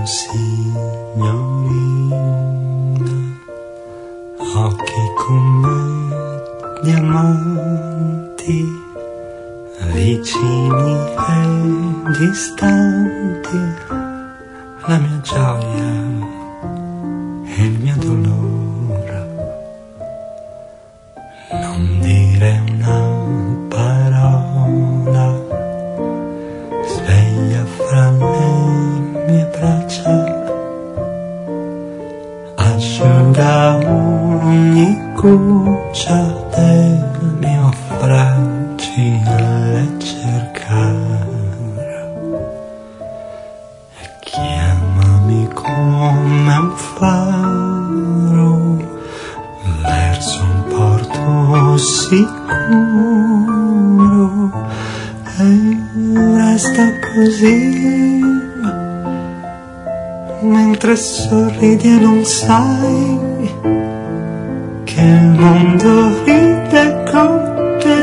signorina, occhi come diamanti, vicini e distanti, la mia gioia e il mio dolore. Non dire una parola, sveglia fra le mie braccia, asciuga ogni goccia del mio fragile cercare e chiamami come un faro verso un porto sicuro e resta così mentre sorridi e non sai che il mondo ride con te.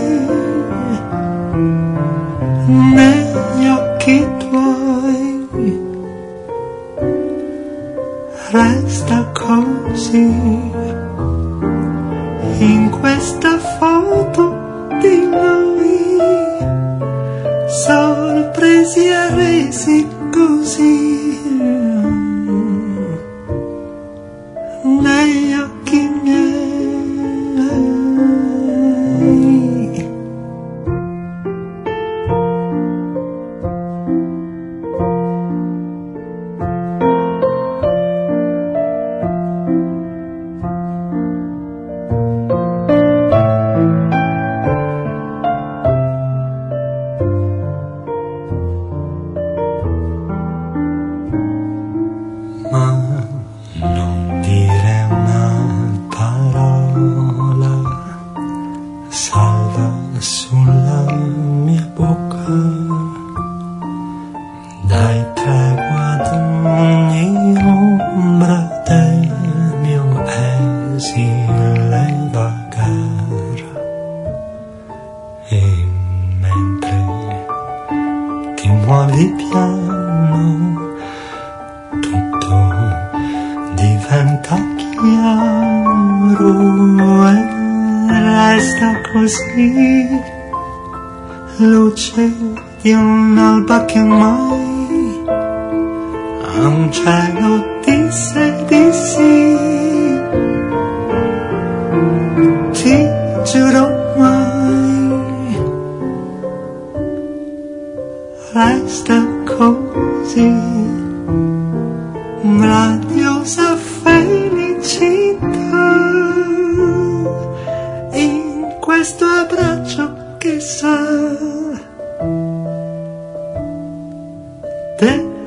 Negli occhi tuoi resta così, in questa foto di noi sorpresi e resi così. Negli occhi miei sulla mia bocca, dai tregua ad ogni ombra del mio esile vagare. E mentre ti muovi piano, tutto diventa chiaro e resta così, luce di un'alba che mai a un cielo disse di sì. Ti giuro mai, resta così, radiosa felicità in questo abbraccio che sa te.